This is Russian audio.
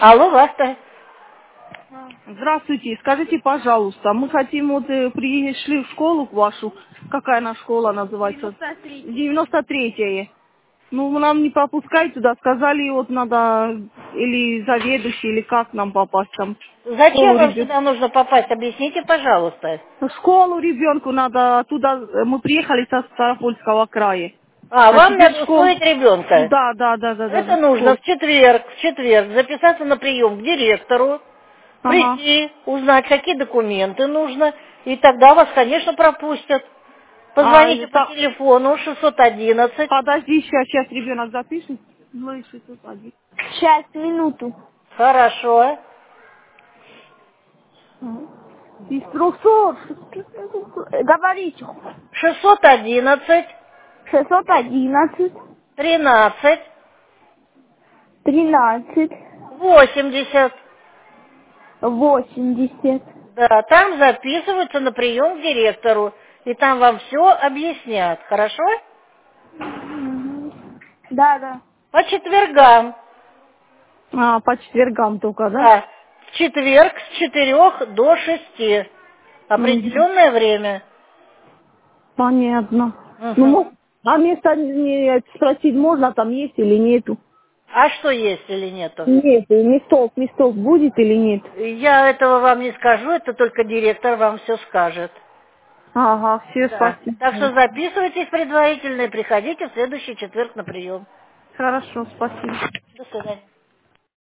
Алло, вас-то. Здравствуйте, скажите, пожалуйста, мы хотим, пришли в школу вашу, какая она школа называется? 93-я. Ну, нам не пропускать туда, сказали, надо или заведующий, или как нам попасть там. В Зачем школу вам ребенку. сюда нужно попасть? Объясните, пожалуйста. В школу ребенку надо туда, мы приехали со Ставропольского края. А, А вам теперь надо школа. устроить ребенка. Да, Это в нужно школу. в четверг записаться на прием к директору, Ага. прийти, узнать, какие документы нужно, и тогда вас, конечно, пропустят. Позвоните по Так, телефону 611. подожди, сейчас ребенок запишет. Ну и 601. Сейчас, минуту. Хорошо. Из 300. Говорите. 611 611, 13 13, 80. 80. Да, там записываются на прием к директору, и там вам все объяснят, хорошо? Да. По четвергам, По четвергам только, да? да, в четверг с 4 до 6, Мгм. определенное время. Понятно. Мгм. А место спросить можно, там есть или нету? А что есть или нету? Нет, местов будет или нет? Я этого вам не скажу, это только директор вам все скажет. Ага, все, Да. спасибо. Так что записывайтесь предварительно и приходите в следующий четверг на прием. Хорошо, спасибо. До свидания.